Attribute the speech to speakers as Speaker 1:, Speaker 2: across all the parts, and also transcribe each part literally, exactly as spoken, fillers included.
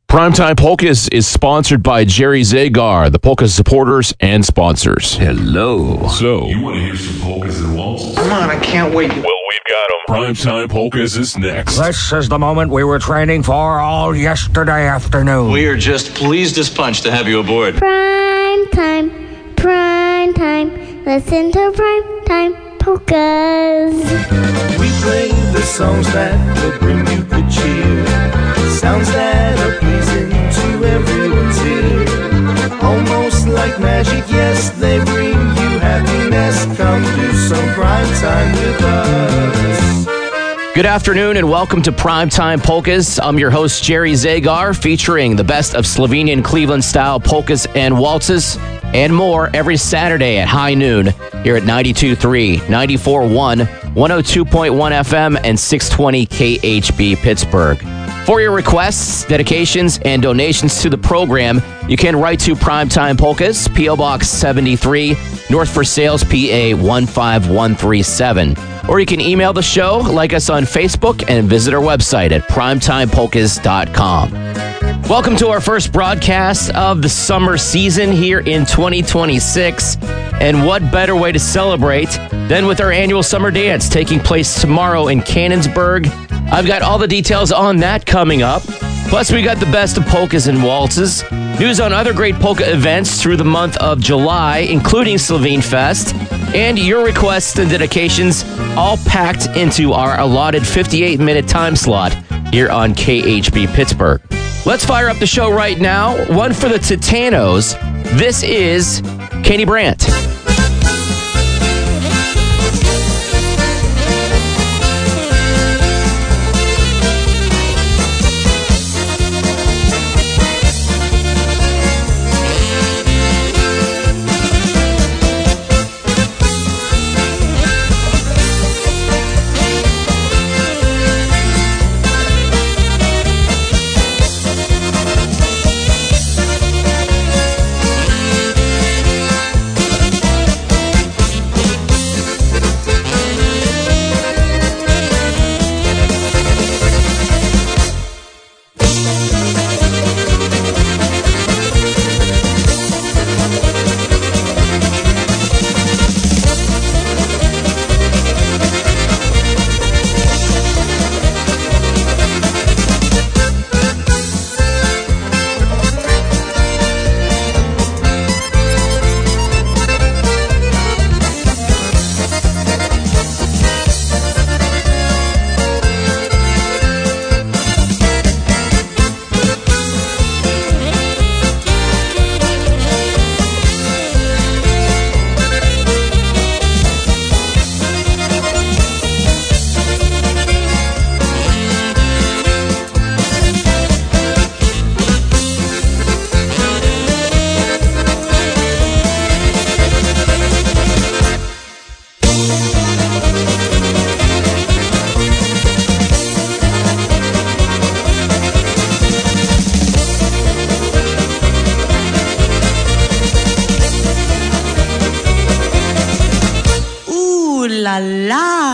Speaker 1: Primetime Polkas is sponsored by Jerry Zagar, the Polka supporters and sponsors.
Speaker 2: Hello.
Speaker 1: So,
Speaker 3: You want to hear some polkas and waltzes?
Speaker 4: Come on, I can't wait.
Speaker 3: Well, we've got them. Primetime Polkas is next.
Speaker 5: This is the moment we were training for all yesterday afternoon.
Speaker 6: We are just pleased as punch to have you aboard.
Speaker 7: Prime time, prime time. Listen to prime time polkas.
Speaker 8: We play the songs that will bring you good cheer. Sounds that are pleasing to everyone's ear. Almost like magic, yes, they bring you happiness. Come do some prime time with us.
Speaker 2: Good afternoon and welcome to Primetime Polkas. I'm your host, Jerry Zagar, featuring the best of Slovenian Cleveland-style polkas and waltzes and more every Saturday at high noon here at ninety-two point three, ninety-four point one, one oh two point one F M, and six twenty K H B Pittsburgh. For your requests, dedications, and donations to the program, you can write to Primetime Polkas, P O Box seventy-three, North Versailles, P A one five one three seven. Or you can email the show, like us on Facebook, and visit our website at primetime polkas dot com. Welcome to our first broadcast of the summer season here in twenty twenty-six. And what better way to celebrate than with our annual summer dance taking place tomorrow in Canonsburg. I've got all the details on that coming up. Plus, we got the best of polkas and waltzes, news on other great polka events through the month of July, including Slovene Fest, and your requests and dedications all packed into our allotted fifty-eight minute time slot here on K H B Pittsburgh. Let's fire up the show right now. One for the Titanos. This is Katie Brandt.
Speaker 9: la la.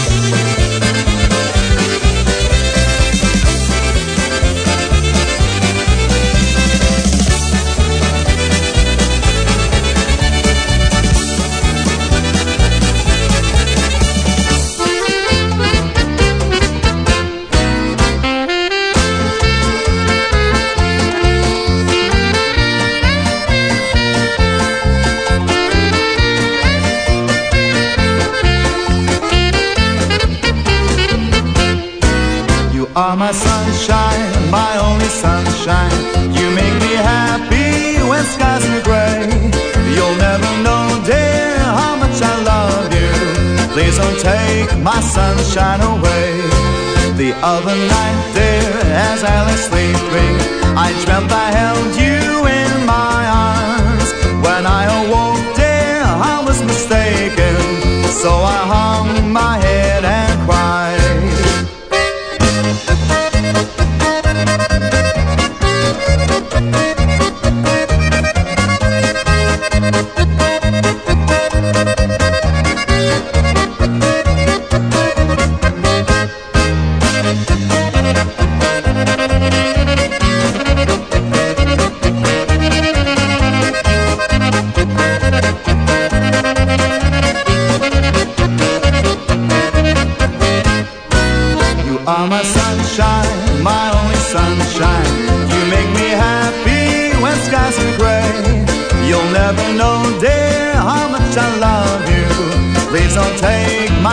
Speaker 8: Are my sunshine, my only sunshine. You make me happy when skies are gray. You'll never know, dear, how much I love you. Please don't take my sunshine away. The other night, dear, as I lay sleeping, I dreamt I held you in my arms. When I awoke, dear, I was mistaken. So I hung my head and cried.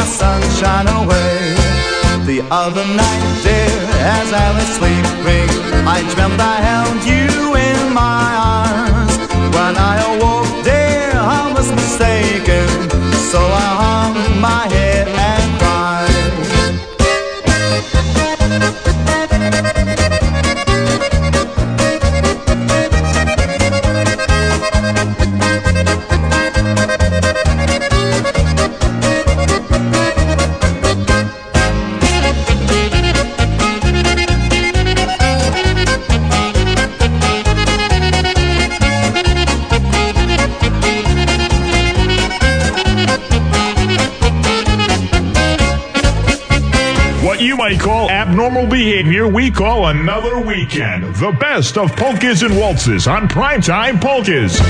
Speaker 8: sunshine away. The other night, dear, as I was sleeping, I dreamt I held you in my arms. When I awoke, dear, I was mistaken, so I hung my head and cried.
Speaker 3: What you might call abnormal behavior, we call another weekend. The best of polkas and waltzes on Primetime Polkas.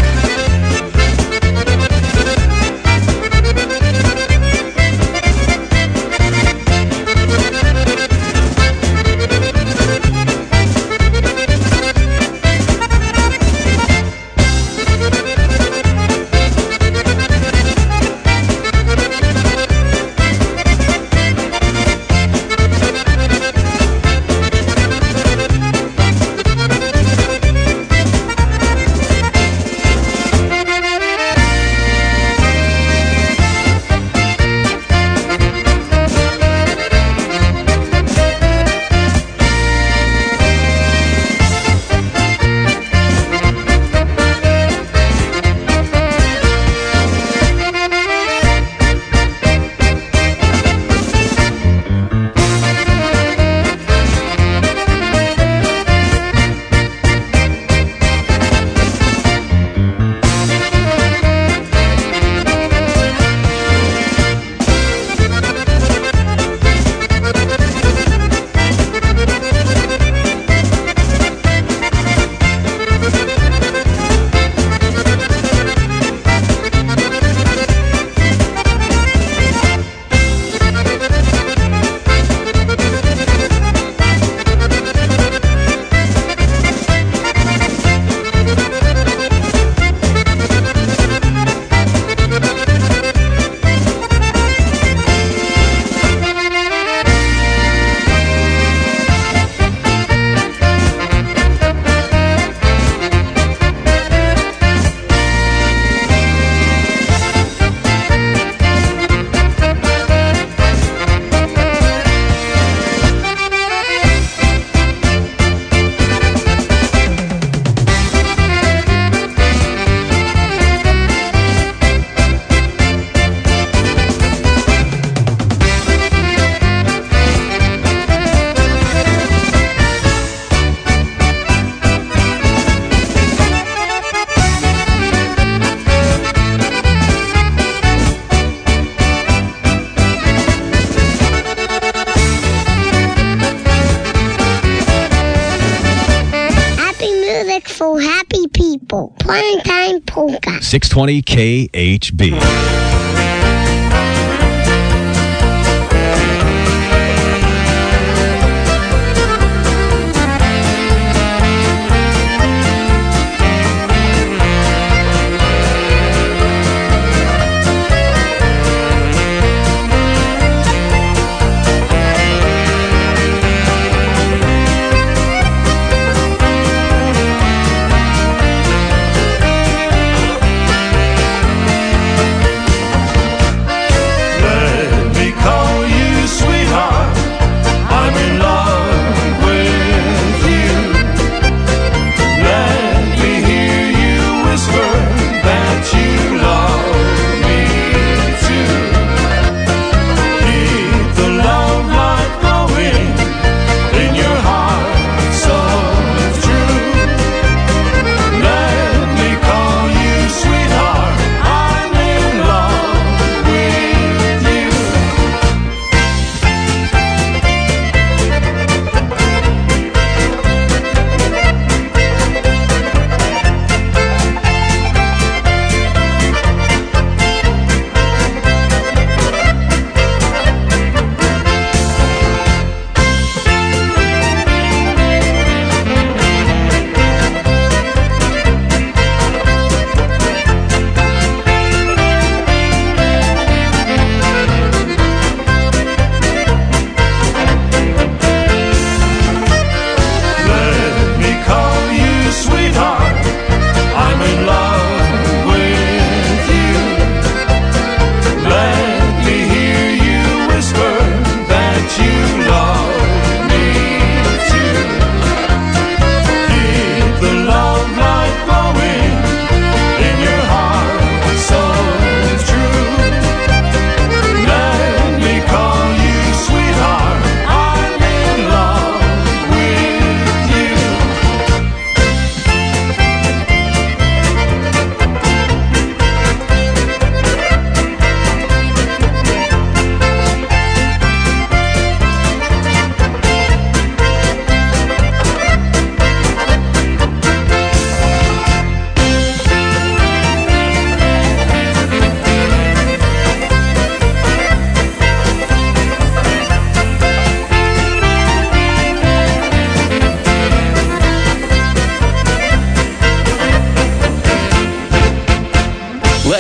Speaker 7: for happy people. Primetime Polka.
Speaker 4: six twenty K H B.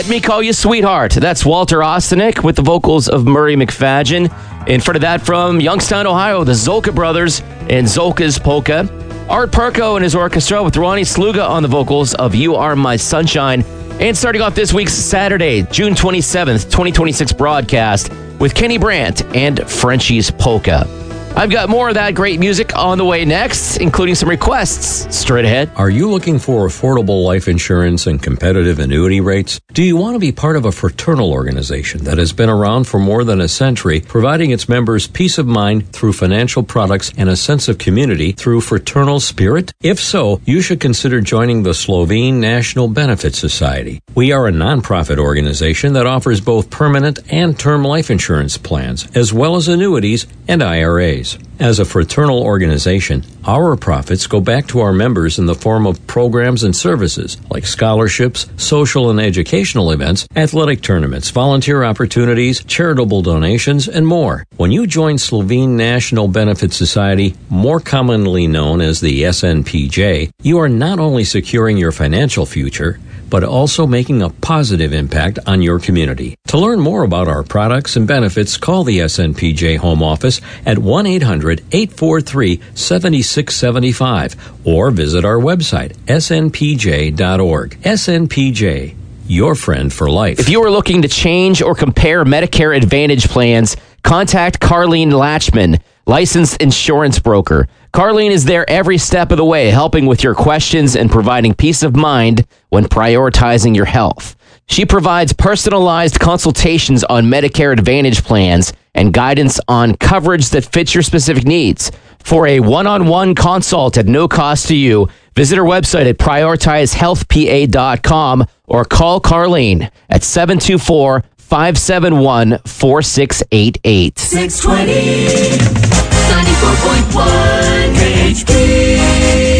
Speaker 2: Me Call You Sweetheart. That's Walter Ostanek with the vocals of Murray McFadgen. In front of that, from Youngstown, Ohio, the Zolka Brothers and Zolka's Polka. Art Perko and his orchestra with Ronnie Sluga on the vocals of You Are My Sunshine. And starting off this week's Saturday, June twenty-seventh, twenty twenty-six broadcast with Kenny Brandt and Frenchie's Polka. I've got more of that great music on the way next, including some requests straight ahead.
Speaker 10: Are you looking for affordable life insurance and competitive annuity rates? Do you want to be part of a fraternal organization that has been around for more than a century, providing its members peace of mind through financial products and a sense of community through fraternal spirit? If so, you should consider joining the Slovene National Benefit Society. We are a nonprofit organization that offers both permanent and term life insurance plans, as well as annuities and I R As. As a fraternal organization, our profits go back to our members in the form of programs and services like scholarships, social and educational events, athletic tournaments, volunteer opportunities, charitable donations, and more. When you join Slovene National Benefit Society, more commonly known as the S N P J, you are not only securing your financial future, but also making a positive impact on your community. To learn more about our products and benefits, call the S N P J Home Office at one eight hundred, eight four three, seven six seven five or visit our website, S N P J dot org. S N P J, your friend for life.
Speaker 2: If you are looking to change or compare Medicare Advantage plans, contact Carlene Latchman, licensed insurance broker. Carlene is there every step of the way, helping with your questions and providing peace of mind when prioritizing your health. She provides personalized consultations on Medicare Advantage plans and guidance on coverage that fits your specific needs. For a one-on-one consult at no cost to you, visit her website at prioritize health p a dot com or call Carlene at seven two four, five seven one, four six eight eight.
Speaker 11: six twenty, ninety-four point one K H P.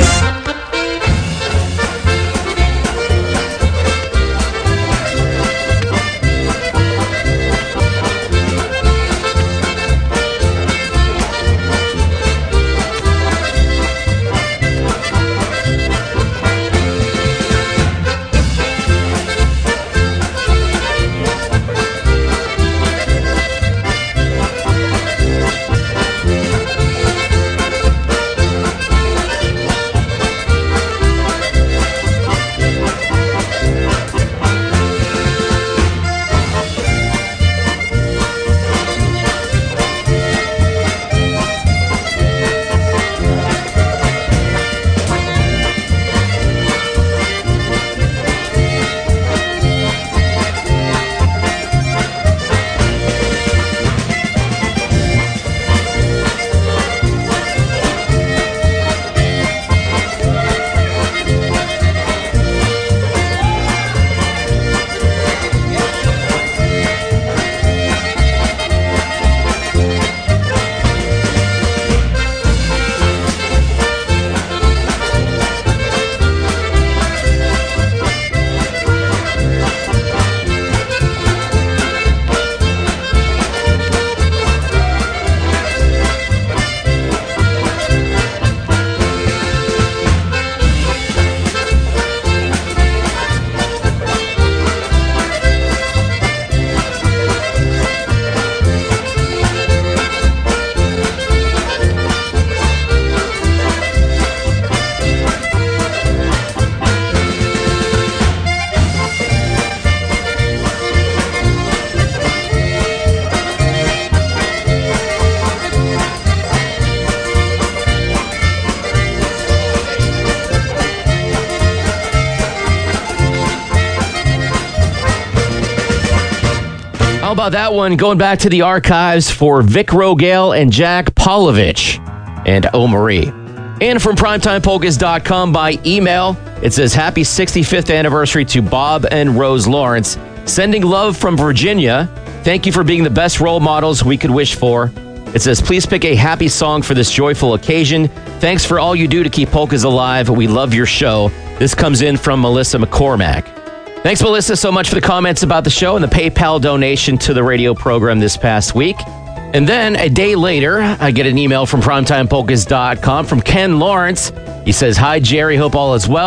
Speaker 2: How about that one? Going back to the archives for Vic Rogale and Jack Polovich and O. Marie. And from primetime polkas dot com by email, it says, happy sixty-fifth anniversary to Bob and Rose Lawrence. Sending love from Virginia. Thank you for being the best role models we could wish for. It says, please pick a happy song for this joyful occasion. Thanks for all you do to keep polkas alive. We love your show. This comes in from Melissa McCormack. Thanks, Melissa, so much for the comments about the show and the PayPal donation to the radio program this past week. And then a day later, I get an email from primetime polkas dot com from Ken Lawrence. He says, hi, Jerry. Hope all is well.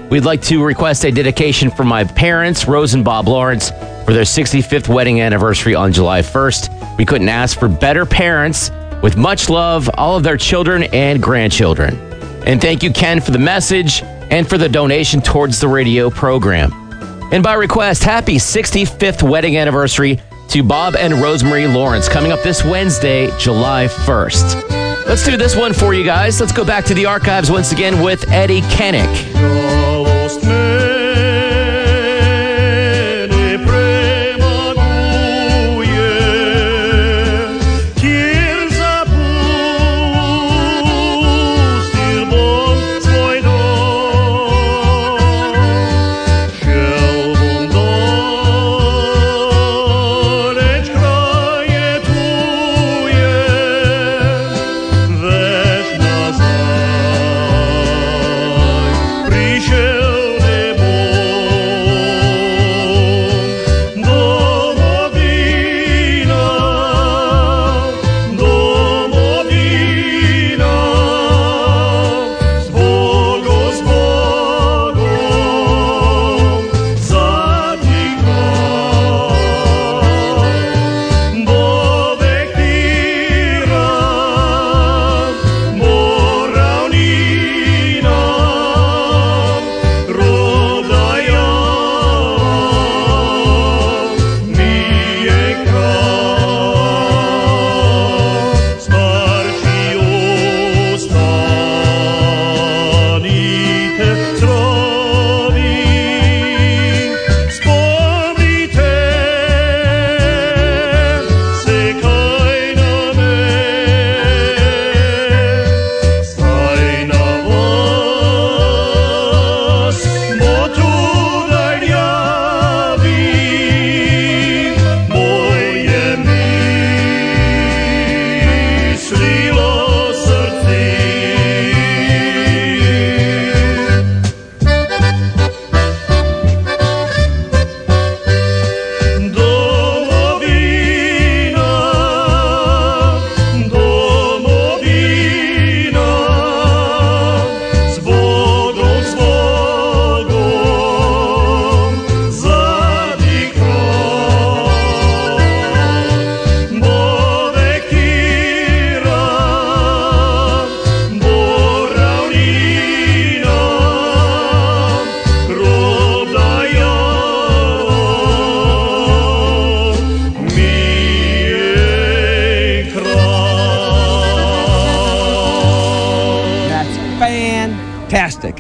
Speaker 2: We'd like to request a dedication from my parents, Rose and Bob Lawrence, for their sixty-fifth wedding anniversary on July first. We couldn't ask for better parents. With much love, all of their children and grandchildren. And thank you, Ken, for the message and for the donation towards the radio program. And by request, happy sixty-fifth wedding anniversary to Bob and Rosemary Lawrence, coming up this Wednesday, July first. Let's do this one for you guys. Let's go back to the archives once again with Eddie Kennick.
Speaker 12: Fantastic.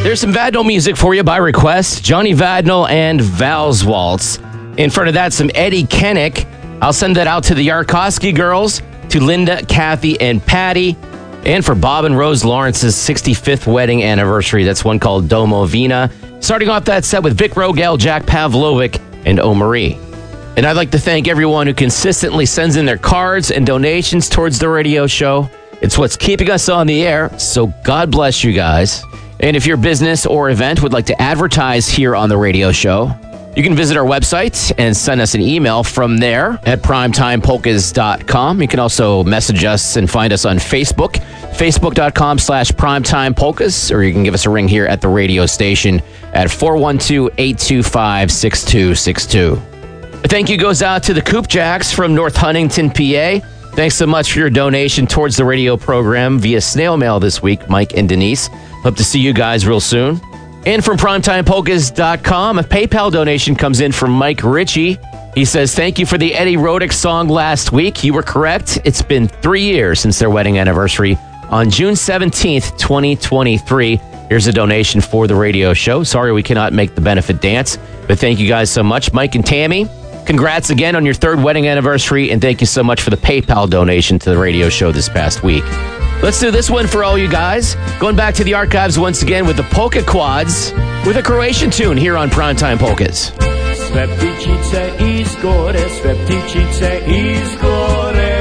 Speaker 2: There's some Vadnal music for you by request. Johnny Vadnal and Val's Waltz. In front of that, some Eddie Kennick. I'll send that out to the Yarkowski girls, to Linda, Kathy, and Patty. And for Bob and Rose Lawrence's sixty-fifth wedding anniversary, that's one called Domo Vina. Starting off that set with Vic Rogel, Jack Pavlovic, and O. Marie. And I'd like to thank everyone who consistently sends in their cards and donations towards the radio show. It's what's keeping us on the air, so God bless you guys. And if your business or event would like to advertise here on the radio show, you can visit our website and send us an email from there at primetime polkas dot com. You can also message us and find us on Facebook, facebook.com slash primetimepolkas, or you can give us a ring here at the radio station at four one two, eight two five, six two six two. A thank you goes out to the Coop Jacks from North Huntington, P A. Thanks so much for your donation towards the radio program via snail mail this week, Mike and Denise. Hope to see you guys real soon. And from primetime polkas dot com, a PayPal donation comes in from Mike Ritchie. He says, thank you for the Eddie Roddick song last week. You were correct. It's been three years since their wedding anniversary on June seventeenth, twenty twenty-three. Here's a donation for the radio show. Sorry we cannot make the benefit dance, but thank you guys so much. Mike and Tammy, congrats again on your third wedding anniversary, and thank you so much for the PayPal donation to the radio show this past week. Let's do this one for all you guys. Going back to the archives once again with the Polka Quads with a Croatian tune here on Primetime Polkas.
Speaker 12: Sve ptičice izgore, sve ptičice izgore.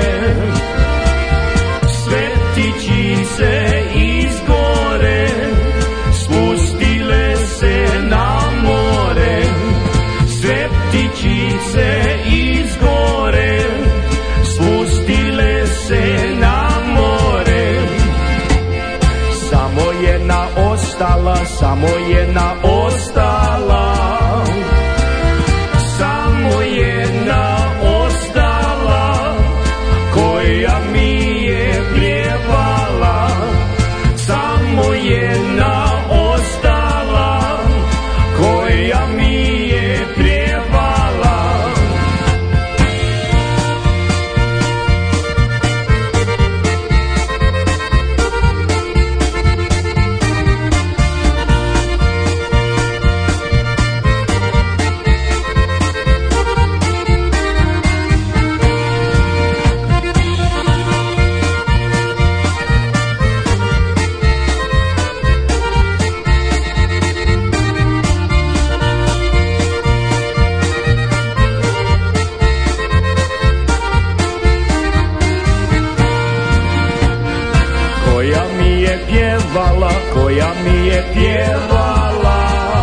Speaker 12: Sve ptičice izgore, spustile se na more. Sve ptičice izgore, spustile se na more. Samo jedna ostala, samo jedna ostala. Samo jedna ostala, koja mi je pjevala. Samo jedna ostala, koja mi je pjevala. Koja mi je pjevala,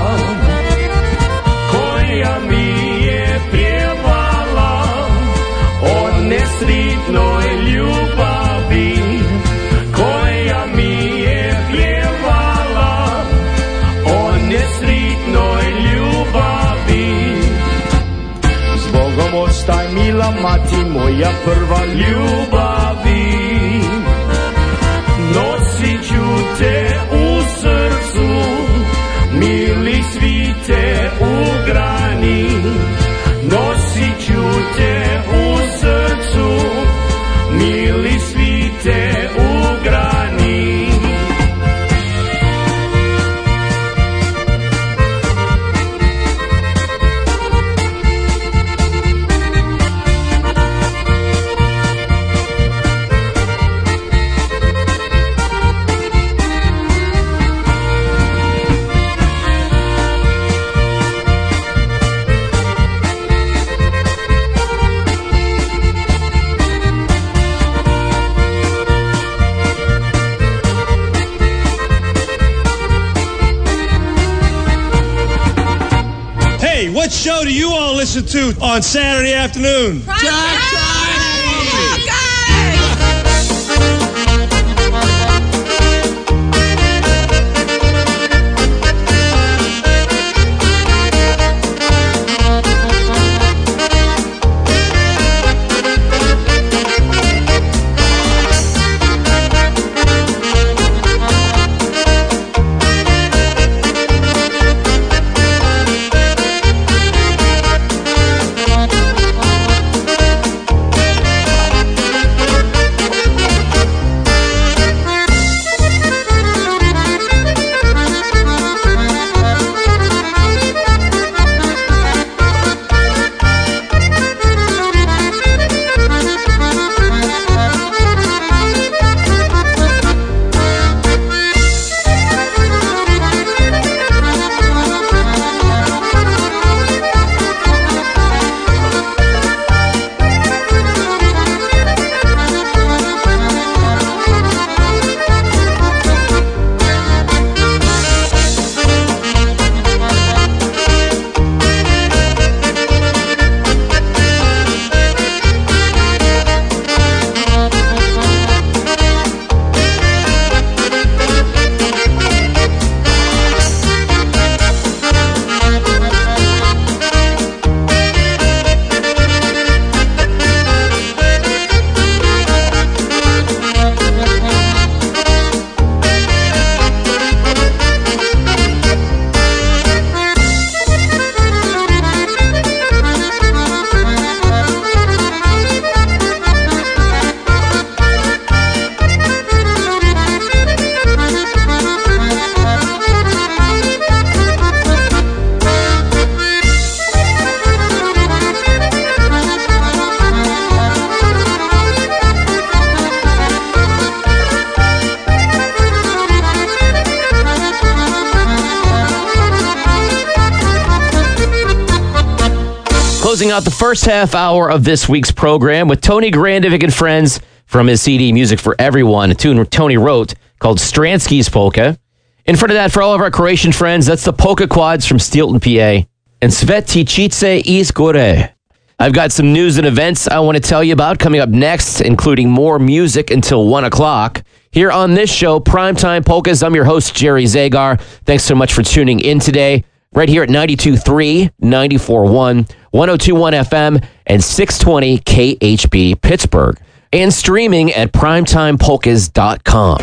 Speaker 12: koja mi je pjevala o nesritnoj ljubavi, koja mi je pjevala o nesritnoj ljubavi. Zbogom ostaj mila mati, moja prva ljubavi. Nosit ću te u srcu, mili svite u grani. Nosit ću te u srcu, mili svite u grani.
Speaker 13: What show do you all listen to on Saturday afternoon?
Speaker 11: Jack Charlie! Okay.
Speaker 2: closing out the first half hour of this week's program with Tony Grandovic and friends from his C D Music for Everyone, a tune Tony wrote called Stransky's Polka. In front of that, for all of our Croatian friends, that's the Polka Quads from Steelton, P A, and Svetičice iz Gore. I've got some news and events I want to tell you about coming up next, including more music until one o'clock. Here on this show, Primetime Polkas, I'm your host, Jerry Zagar. Thanks so much for tuning in today, right here at ninety-two point three, ninety-four point one, one oh two point one F M, and six twenty K H B Pittsburgh, and streaming at primetime polkas dot com.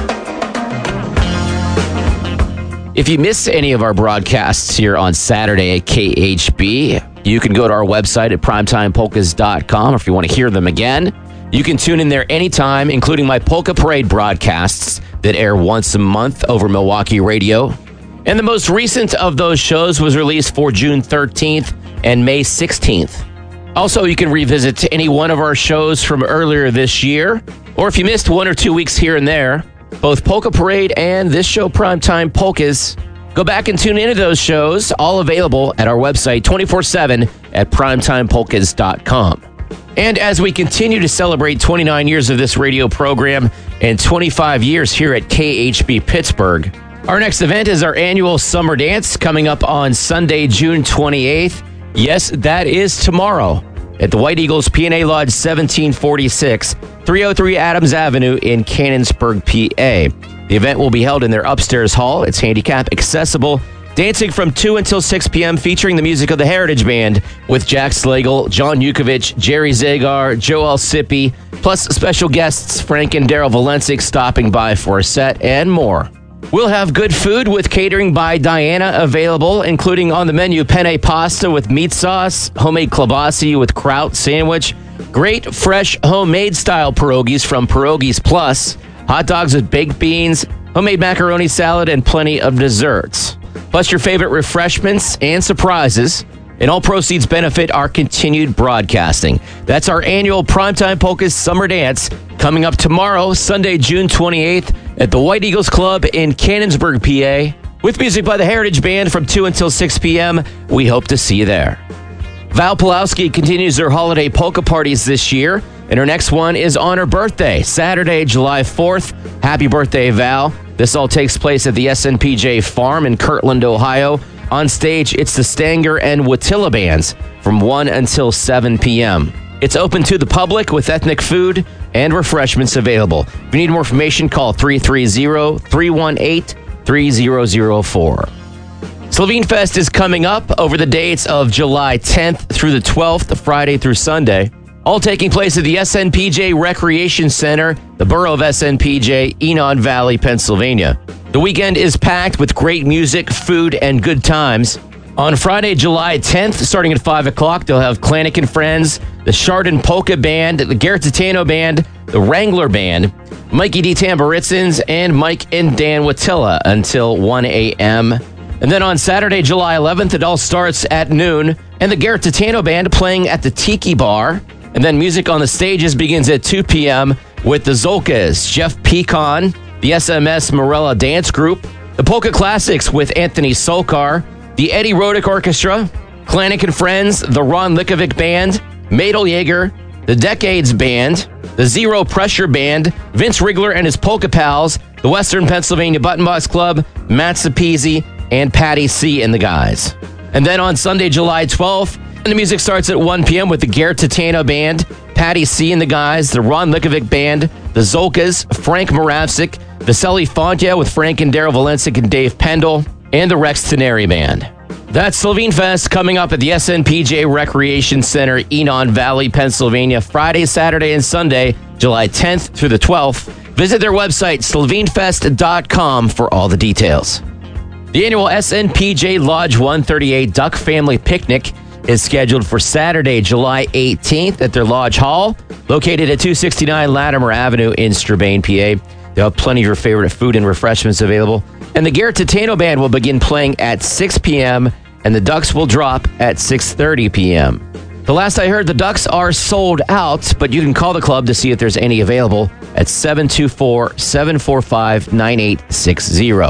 Speaker 2: If you miss any of our broadcasts here on Saturday at K H B, you can go to our website at primetime polkas dot com, or if you want to hear them again, you can tune in there anytime, including my Polka Parade broadcasts that air once a month over Milwaukee Radio. And the most recent of those shows was released for June thirteenth and May sixteenth. Also, you can revisit any one of our shows from earlier this year, or if you missed one or two weeks here and there, both Polka Parade and this show, Primetime Polkas, go back and tune into those shows, all available at our website twenty-four seven at primetime polkas dot com. And as we continue to celebrate twenty-nine years of this radio program and twenty-five years here at K H B Pittsburgh, our next event is our annual Summer Dance coming up on Sunday, June twenty-eighth. Yes, that is tomorrow at the White Eagles P and A Lodge seventeen forty-six, three oh three Adams Avenue in Canonsburg, P A. The event will be held in their upstairs hall. It's handicap accessible. Dancing from two until six p.m. featuring the music of the Heritage Band with Jack Slagle, John Yukovich, Jerry Zagar, Joe Alcipi, plus special guests Frank and Daryl Valencic stopping by for a set and more. We'll have good food with catering by Diana available, including on the menu penne pasta with meat sauce, homemade klobasi with kraut sandwich, great fresh homemade style pierogies from Pierogies Plus, hot dogs with baked beans, homemade macaroni salad, and plenty of desserts. Plus your favorite refreshments and surprises. And all proceeds benefit our continued broadcasting. That's our annual Primetime Polkas Summer Dance coming up tomorrow, Sunday, June twenty-eighth, at the White Eagles Club in Canonsburg, P A. With music by the Heritage Band from two until six p.m. We hope to see you there. Val Pulowski continues her holiday polka parties this year, and her next one is on her birthday, Saturday, July fourth. Happy birthday, Val. This all takes place at the S N P J Farm in Kirtland, Ohio. On stage, it's the Stanger and Watilla bands from one until seven p.m. It's open to the public with ethnic food and refreshments available. If you need more information, call three three zero, three one eight, three zero zero four. Slovene Fest is coming up over the dates of July tenth through the twelfth, Friday through Sunday. All taking place at the S N P J Recreation Center, the borough of S N P J, Enon Valley, Pennsylvania. The weekend is packed with great music, food, and good times. On Friday, July tenth, starting at five o'clock, they'll have Klanik and Friends, the Chardon Polka Band, the Garrett Titano Band, the Wrangler Band, Mikey D. Tamburitsins, and Mike and Dan Watilla until one a.m. And then on Saturday, July eleventh, it all starts at noon, and the Garrett Titano Band playing at the Tiki Bar. And then music on the stages begins at two p.m. with the Zolkas, Jeff Pecan, the S M S Morella Dance Group, the Polka Classics with Anthony Solkar, the Eddie Rodick Orchestra, Klanik and Friends, the Ron Likovic Band, Madel Yeager, the Decades Band, the Zero Pressure Band, Vince Rigler and his Polka Pals, the Western Pennsylvania Button Box Club, Matt Sapezi, and Patty C. and the guys. And then on Sunday, July twelfth, the music starts at one p.m. with the Garrett Titano Band, Patty C. and the guys, the Ron Likovic Band, the Zolkas, Frank Moravsik, Vasily Fontia with Frank and Daryl Valencic and Dave Pendle, and the Rex Teneri Band. That's Slovene Fest coming up at the S N P J Recreation Center, Enon Valley, Pennsylvania, Friday, Saturday, and Sunday, July tenth through the twelfth. Visit their website, slovene fest dot com, for all the details. The annual S N P J Lodge one thirty-eight Duck Family Picnic is scheduled for Saturday, July eighteenth at their Lodge Hall, located at two sixty-nine Latimer Avenue in Strabane, P A. They'll have plenty of your favorite food and refreshments available. And the Garrett Titano Band will begin playing at six p.m., and the Ducks will drop at six thirty p.m. The last I heard, the Ducks are sold out, but you can call the club to see if there's any available at seven two four, seven four five, nine eight six zero.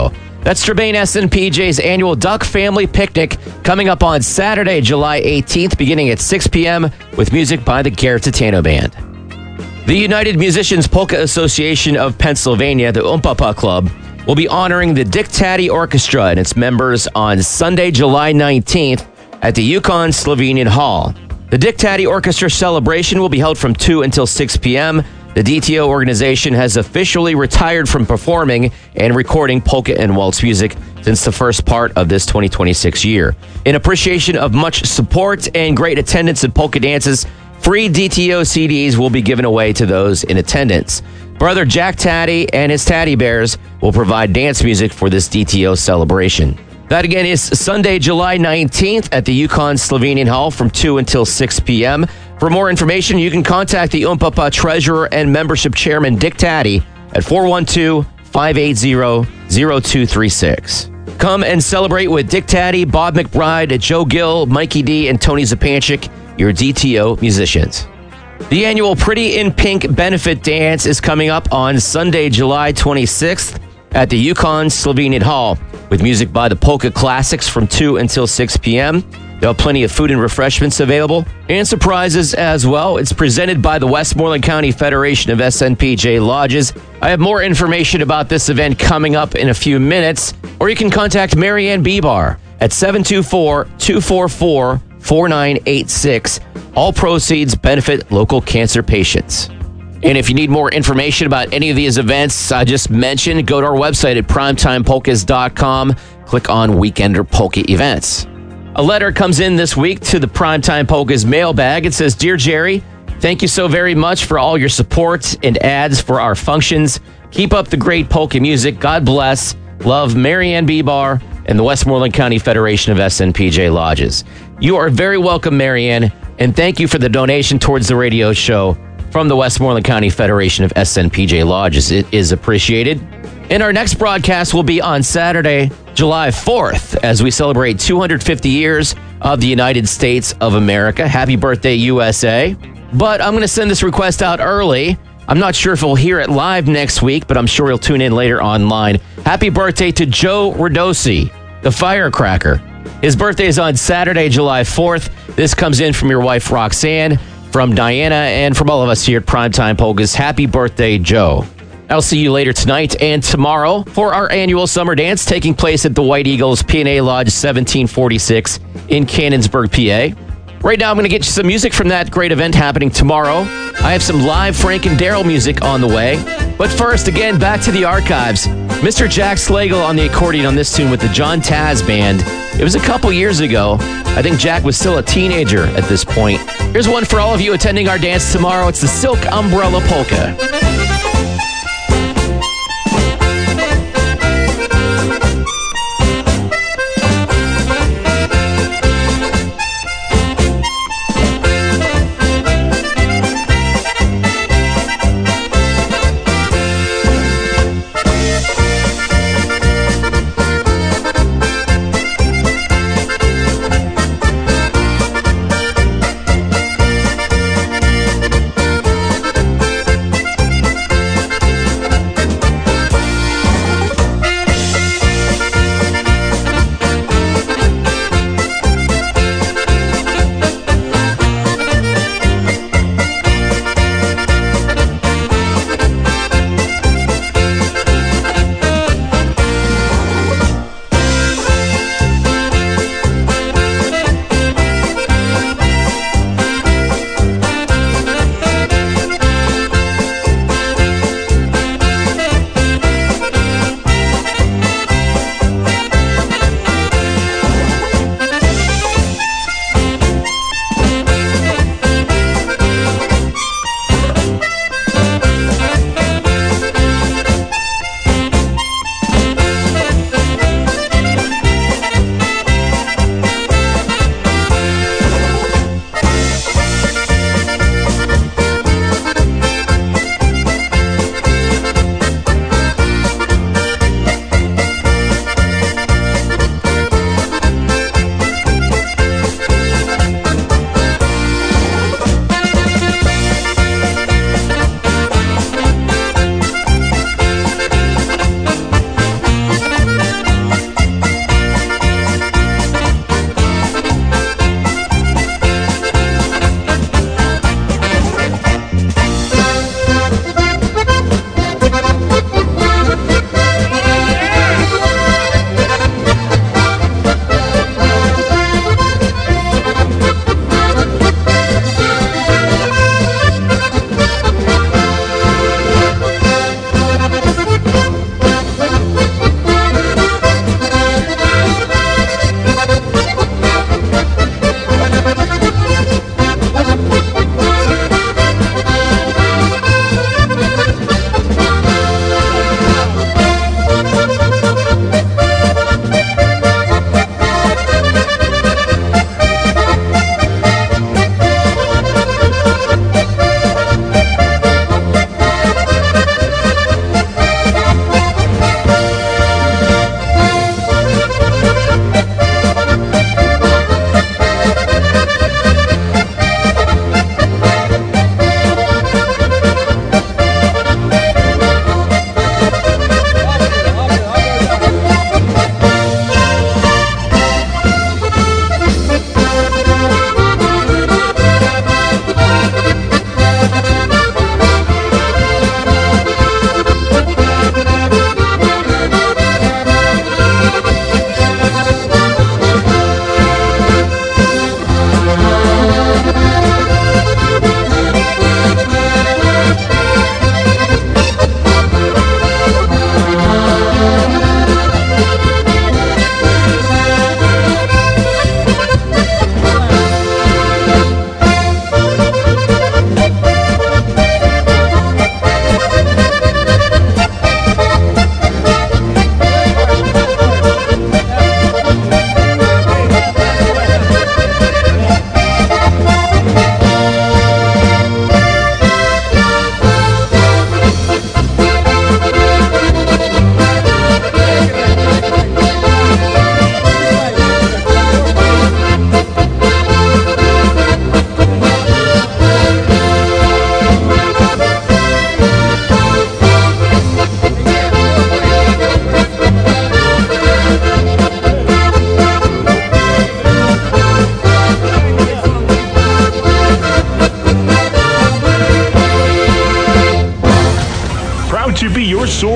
Speaker 2: That's Strabane S N P J's annual Duck Family Picnic coming up on Saturday, July eighteenth, beginning at six p.m. with music by the Garrett Titano Band. The United Musicians Polka Association of Pennsylvania, the Umpapa Club, will be honoring the Dick Taddy Orchestra and its members on Sunday, July nineteenth at the Yukon Slovenian Hall. The Dick Taddy Orchestra celebration will be held from two until six p.m. The D T O organization has officially retired from performing and recording polka and waltz music since the first part of this twenty twenty-six year. In appreciation of much support and great attendance at polka dances, free D T O C Ds will be given away to those in attendance. Brother Jack Taddy and his Taddy Bears will provide dance music for this D T O celebration. That again is Sunday, July nineteenth at the Yukon Slovenian Hall from two until six p.m. For more information, you can contact the Umpapa Treasurer and Membership Chairman Dick Taddy at four one two, five eight zero, zero two three six. Come and celebrate with Dick Taddy, Bob McBride, Joe Gill, Mikey D, and Tony Zapanchik, your D T O musicians. The annual Pretty in Pink benefit dance is coming up on Sunday, July twenty-sixth at the Yukon Slovenian Hall with music by the Polka Classics from two until six p.m. There'll be plenty of food and refreshments available and surprises as well. It's presented by the Westmoreland County Federation of S N P J Lodges. I have more information about this event coming up in a few minutes, or you can contact Marianne Bebar at seven two four, two four four, four nine eight six. All proceeds benefit local cancer patients. And if you need more information about any of these events I just mentioned, go to our website at primetime polkas dot com. Click on Weekender Polka Events. A letter comes in this week to the Primetime Polkas mailbag. It says, Dear Jerry, thank you so very much for all your support and ads for our functions. Keep up the great polka music. God bless. Love, Marianne Bebar and the Westmoreland County Federation of S N P J Lodges. You are very welcome, Marianne, and thank you for the donation towards the radio show from the Westmoreland County Federation of S N P J Lodges. It is appreciated. And our next broadcast will be on Saturday, July fourth, as we celebrate two hundred fifty years of the United States of America. Happy birthday, U S A. But I'm going to send this request out early. I'm not sure if we'll hear it live next week, but I'm sure you'll tune in later online. Happy birthday to Joe Radosi, the firecracker. His birthday is on Saturday, July fourth. This comes in from your wife, Roxanne, from Diana, and from all of us here at Primetime Polkas. Happy birthday, Joe. I'll see you later tonight and tomorrow for our annual summer dance taking place at the White Eagles P and A Lodge seventeen forty-six in Canonsburg, P A. Right now, I'm going to get you some music from that great event happening tomorrow. I have some live Frank and Daryl music on the way. But first, again, back to the archives. Mister Jack Slagle on the accordion on this tune with the John Taz Band. It was a couple years ago. I think Jack was still a teenager at this point. Here's one for all of you attending our dance tomorrow. It's the Silk Umbrella Polka.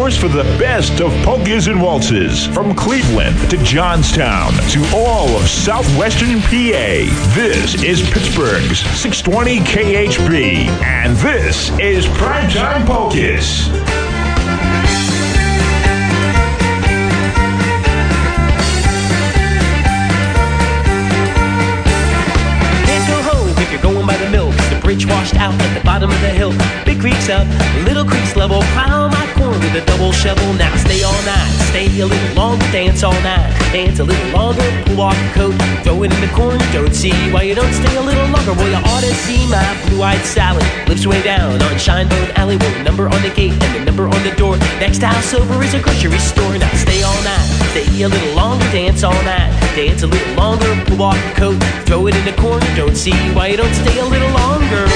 Speaker 3: source for the best of polkas and waltzes. From Cleveland to Johnstown to all of southwestern P A. This is Pittsburgh's six twenty K H B. And this is Primetime Polkas.
Speaker 14: Going by the mill, the bridge washed out at the bottom of the hill. Big creek's up, little creek's level. Plow my corn with a double shovel. Now stay all night, stay a little longer, dance all night. Dance a little longer, pull off your coat, throw it in the corn. Don't see why you don't stay a little longer. Well, you ought to see my blue-eyed Sally lives way down on Shinebone Alley with a number on the gate and the number on the door. Next house over is a grocery store. Now stay all night, stay a little longer, dance all night. Dance a little longer, pull off your coat, throw it in the corn. Don't see why you don't stay a little longer.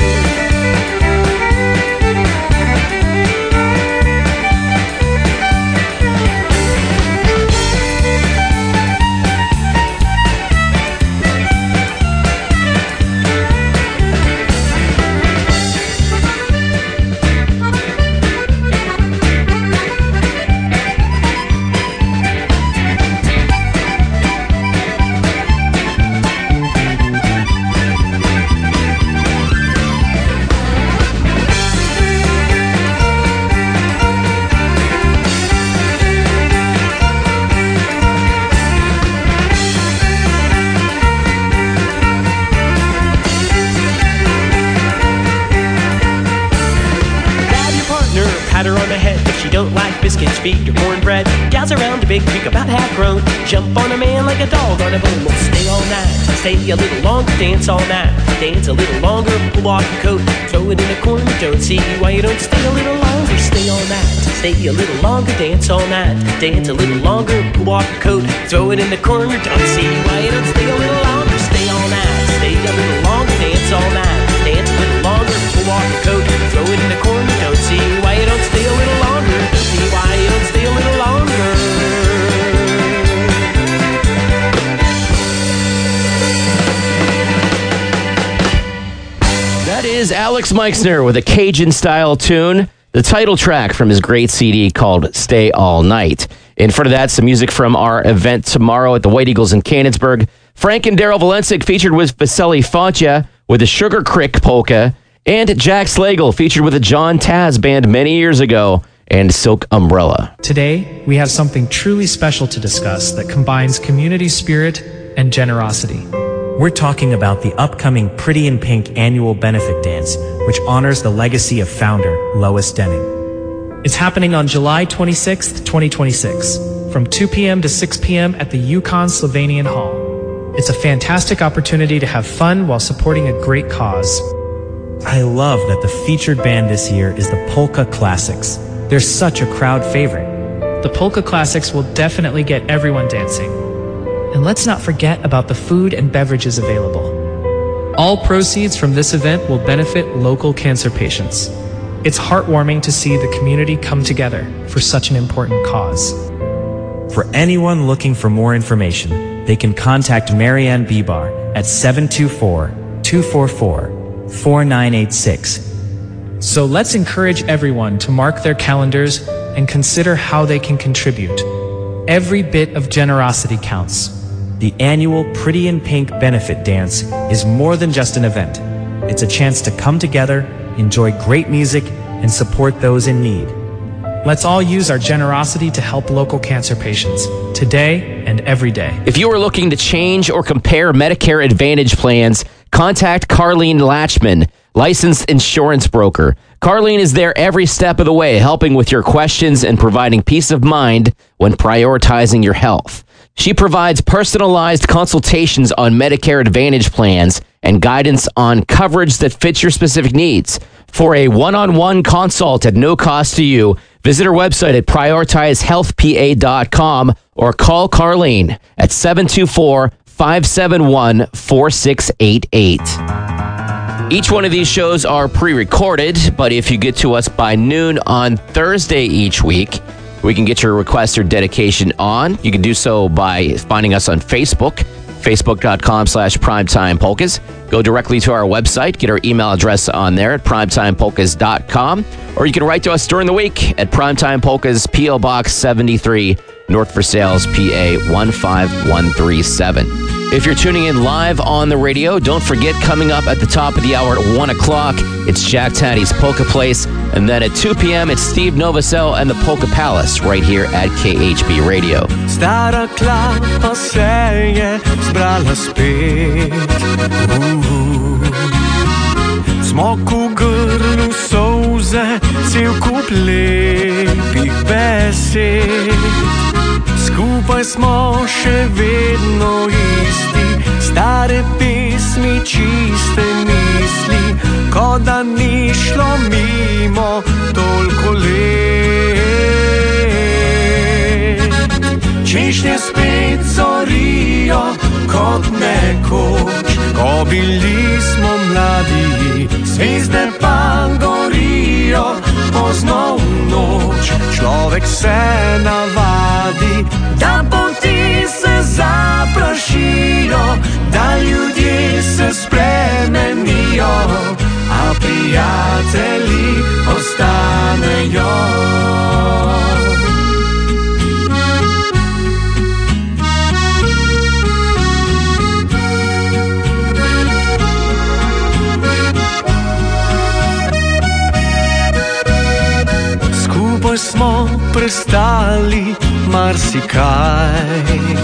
Speaker 14: Don't like biscuits, feed her cornbread. Gals around the big creek about half grown. Jump on a man like a dog on a bone. Well, stay all night, stay a little longer, dance all night. Dance a little longer, pull off your coat, throw it in the corner. Don't see why you don't stay a little longer. Stay all night, stay a little longer, dance all night. Dance a little longer, pull off your coat, throw it in the corner. Don't see why you don't stay a little longer. Stay all night, stay a little longer, dance all night. Dance a little longer, pull off your coat, throw it in the corner. Don't see why you don't stay a little longer. See why you don't stay a little longer.
Speaker 2: That is Alex Meixner with a Cajun-style tune, the title track from his great C D called Stay All Night. In front of that, some music from our event tomorrow at the White Eagles in Canonsburg. Frank and Daryl Valencic featured with Vasily Fontya with the Sugar Crick Polka, and Jack Slagle featured with the John Taz Band many years ago and Silk Umbrella.
Speaker 15: Today, we have something truly special to discuss that combines community spirit and generosity.
Speaker 16: We're talking about the upcoming Pretty in Pink annual benefit dance, which honors the legacy of founder Lois Denning.
Speaker 15: It's happening on July twenty-sixth, twenty twenty-six, from two p.m. to six p.m. at the Yukon Slovenian Hall. It's a fantastic opportunity to have fun while supporting a great cause.
Speaker 16: I love that the featured band this year is the Polka Classics. They're such a crowd favorite.
Speaker 15: The Polka Classics will definitely get everyone dancing. And let's not forget about the food and beverages available. All proceeds from this event will benefit local cancer patients. It's heartwarming to see the community come together for such an important cause.
Speaker 16: For anyone looking for more information, they can contact Marianne Bibar at seven two four, two four four, four nine eight six.
Speaker 15: So let's encourage everyone to mark their calendars and consider how they can contribute. Every bit of generosity counts.
Speaker 16: The annual Pretty in Pink benefit dance is more than just an event. It's a chance to come together, enjoy great music, and support those in need.
Speaker 15: Let's all use our generosity to help local cancer patients, today and every day.
Speaker 2: If you are looking to change or compare Medicare Advantage plans, contact Carlene Latchman, licensed insurance broker. Carlene is there every step of the way, helping with your questions and providing peace of mind when prioritizing your health. She provides personalized consultations on Medicare Advantage plans and guidance on coverage that fits your specific needs. For a one-on-one consult at no cost to you, visit her website at prioritize health p a dot com or call Carlene at seven two four, five seven one, four six eight eight. Each one of these shows are pre-recorded, but if you get to us by noon on Thursday each week, we can get your request or dedication on. You can do so by finding us on Facebook, facebook.com slash primetime polkas. Go directly to our website, get our email address on there at primetime polkas dot com, or you can write to us during the week at Primetime Polkas, P O Box seventy-three, North Versailles, P A one five one three seven. If you're tuning in live on the radio, don't forget, coming up at the top of the hour at one o'clock, it's Jack Taddy's Polka Place. And then at two p.m., it's Steve Novosel and the Polka Palace right here at K H B Radio.
Speaker 12: Stara klapa seje zbrala spet. Smok v grlu solze, cel kup lepih besed. Skupaj smo še vedno isti, stare pesmi, čiste misli, kot da ni šlo mimo toliko let. Češnje spet zorijo kot nekoč, ko bili smo mladi, zvezde pa gorijo pozno v noč. Človek se navadi, da poti se zaprašijo, da ljudje se spremenijo, a prijatelji ostanejo. Skupaj smo prestali marsikaj,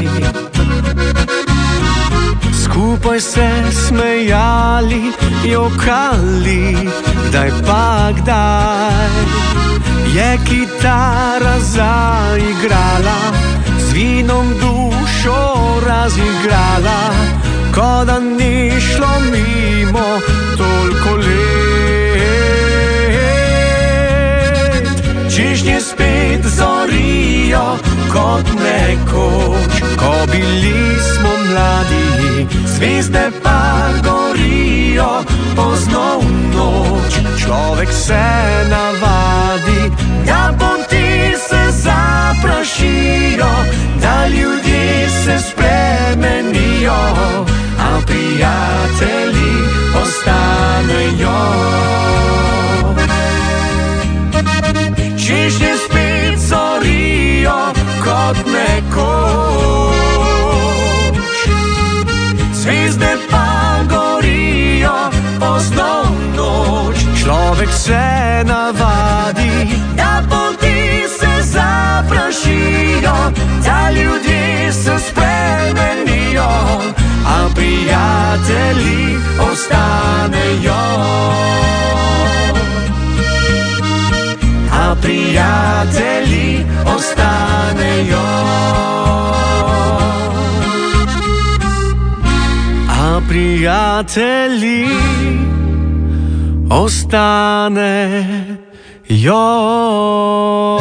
Speaker 12: skupaj se smejali, jokali, kdaj pa kdaj. Je kitara zaigrala, z vinom dušo razigrala, ko da ni šlo mimo toliko let. Češnje spet zorijo kot nekoč, ko bili smo mladi, zvezde pa gorijo pozno v noč. Človek se navadi, da poti se zaprašijo, da ljudje se spremenijo, a prijatelji ostanejo. Češnje spet zorijo kot nekoč, zvezde pa gorijo pozno v noč. Človek se navadi, da poti se zaprašijo, da ljudje se spremenijo, a prijatelji ostanejo. A prijatelji ostanejo. A prijatelji ostanejo.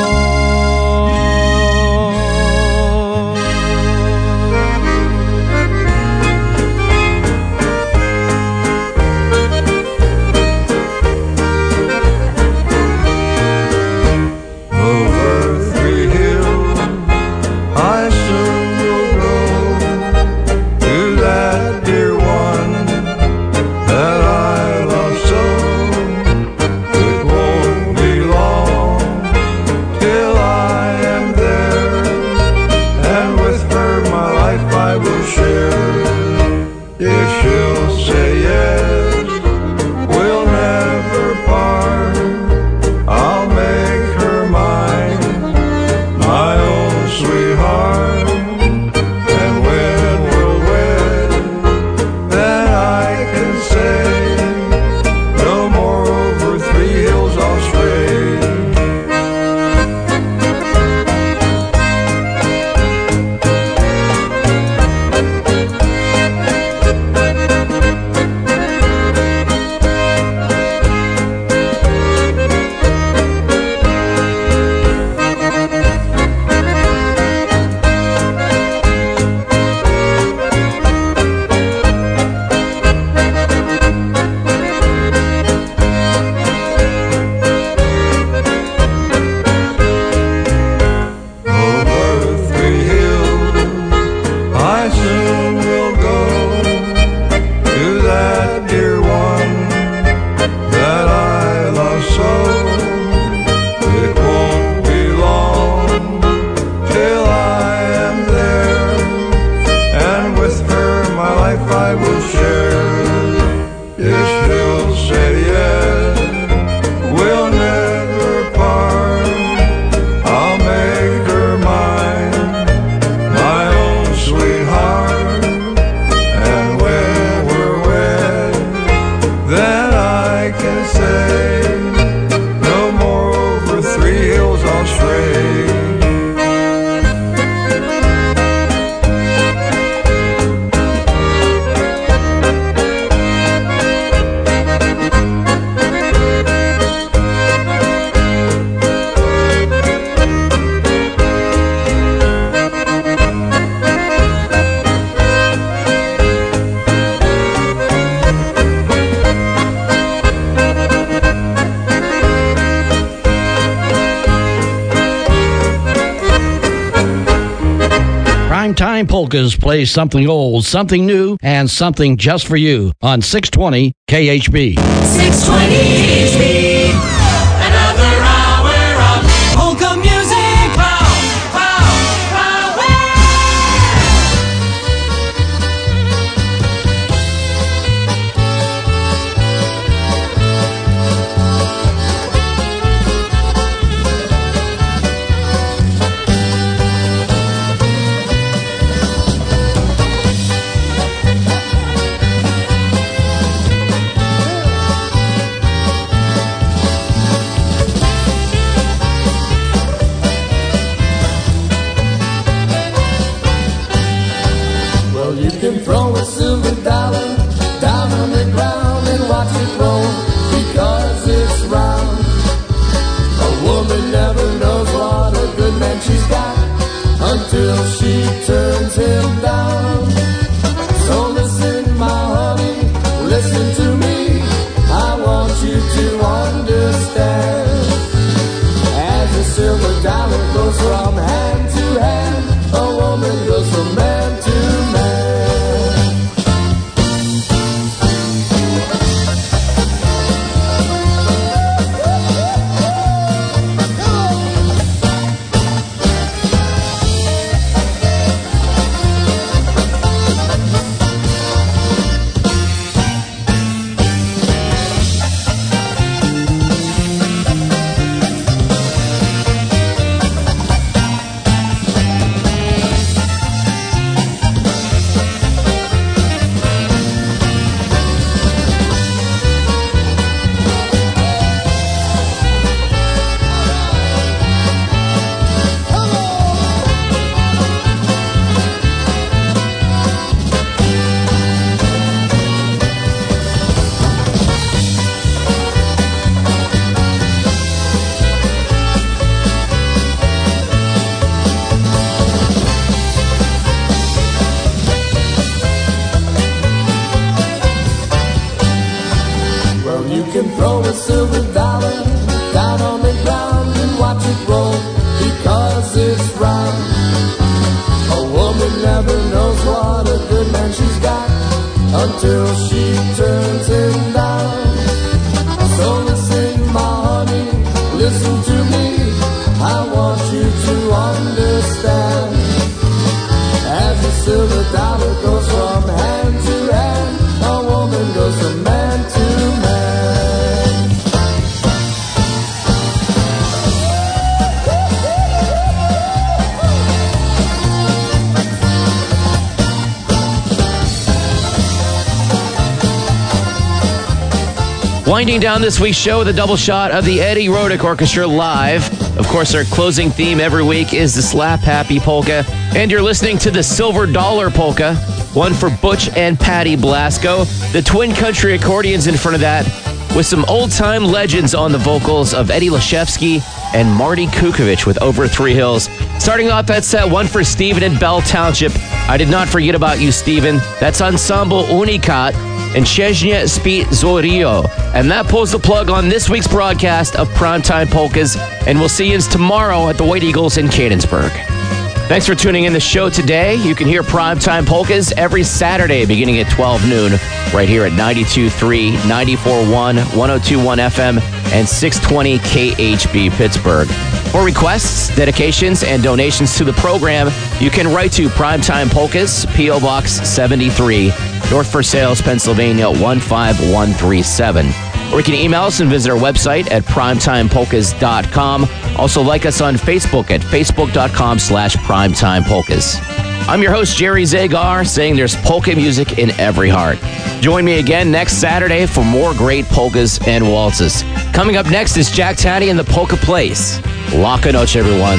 Speaker 17: Till Primetime Polkas plays something old, something new, and something just for you on six twenty K H B.
Speaker 11: six twenty K H B. Another hour of polka music. Pow, pow, pow,
Speaker 18: Throw a silver dollar down on the ground and watch it roll because it's round. A woman never knows what a good man she's got until she turns him down. So listen, my honey, listen to me. I want you to understand. As a silver dollar goes from hand to hand, a woman goes from man to man. Until she turns him down. So listen, my honey, listen to me. I want you to understand. As the silver dollar goes from hand to hand, a woman goes from man to man.
Speaker 2: Winding down this week's show with a double shot of the Eddie Rodick Orchestra live. Of course, our closing theme every week is the Slap Happy Polka. And you're listening to the Silver Dollar Polka, one for Butch and Patty Blasco. The Twin Country accordions in front of that, with some old-time legends on the vocals of Eddie Lashevsky and Marty Kukovic with Over Three Hills. Starting off that set, one for Stephen in Bell Township. I did not forget about you, Stephen. That's Ensemble Unikat and Czeznie Spit Zorio. And that pulls the plug on this week's broadcast of Primetime Polkas, and we'll see you tomorrow at the White Eagles in Cadensburg. Thanks for tuning in the show today. You can hear Primetime Polkas every Saturday beginning at twelve noon right here at ninety-two point three, ninety-four point one, one oh two point one F M, and six twenty K H B Pittsburgh. For requests, dedications, and donations to the program, you can write to Primetime Polkas, P O Box seventy-three, North Versailles, Pennsylvania one five one three seven. Or you can email us and visit our website at primetime polkas dot com. Also like us on Facebook at facebook.com slash primetimepolkas. I'm your host, Jerry Zagar, saying there's polka music in every heart. Join me again next Saturday for more great polkas and waltzes. Coming up next is Jack Taddy and the Polka Place. Laka noche, everyone.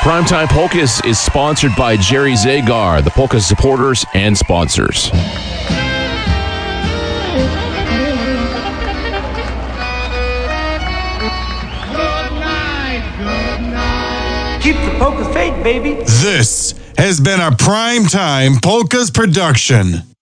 Speaker 1: Primetime Polkas is sponsored by Jerry Zagar, the Polka supporters and sponsors.
Speaker 14: Keep the polka fading, baby.
Speaker 19: This has been a Primetime Polkas production.